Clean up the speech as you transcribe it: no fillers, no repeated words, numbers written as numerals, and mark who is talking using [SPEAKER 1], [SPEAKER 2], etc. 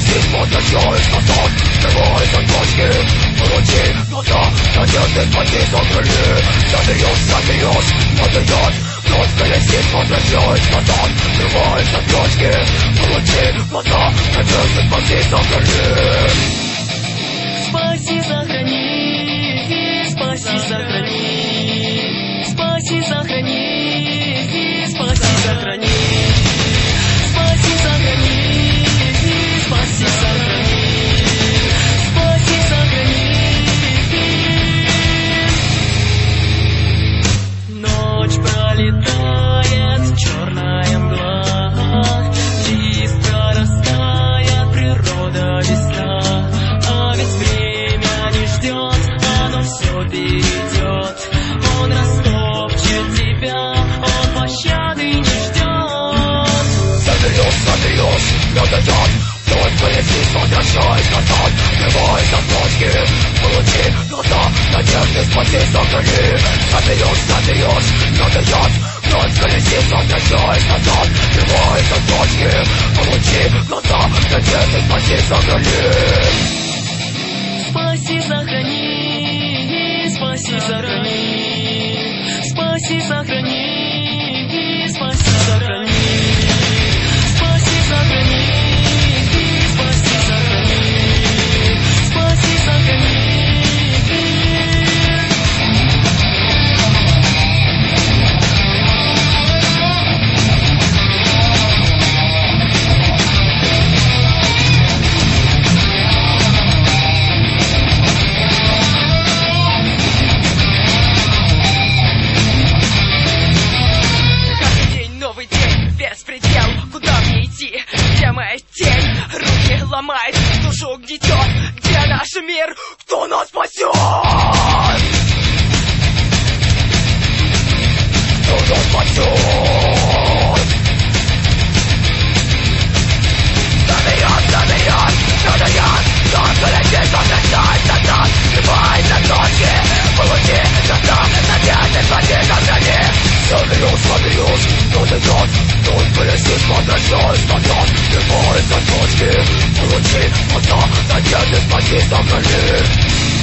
[SPEAKER 1] летит, возвращаясь назад, срываясь от точки. Получи глаза, надежды спаси сохрани. Забьешь, надоест. Вновь полетит, возвращаясь назад, срываясь от точки. Получи глаза, надежды спаси сохрани.
[SPEAKER 2] Спаси, сохрани, спаси, сохрани, спаси, сохрани, спаси, сохрани, спаси, сохрани, спаси, сохрани, спаси, сохрани. Ночь пролетает, черная мгла, лист прорастает, природа весна. А ведь время не ждет, оно все перейдет. Он растопчет тебя, он пощады не ждет.
[SPEAKER 1] Забьешь, надоест. Вновь полетит, возвращаясь назад, срываясь от точки. Получи глаза, надежды спаси сохрани. Забьешь, надоест. Вновь полетит, возвращаясь назад, срываясь от точки. Получи глаза, надежды спаси сохрани.
[SPEAKER 2] Спаси, сохрани, спаси, сохрани, спаси, сохрани, спаси, сохрани, спаси, сохрани, спаси, сохрани, спаси, сохрани. Где моя тень? Руки ломает, душу гнетет. Где наш мир? Кто нас спасет?
[SPEAKER 1] Кто нас спасет? Надоест. Вновь полетит, возвращаясь назад, срываясь от точки. Получи глаза, надежды спаси сохрани. Забьешь, надоест. Вновь полетит, возвращаясь назад, срываясь от точки. Получи глаза, надежды спаси сохрани.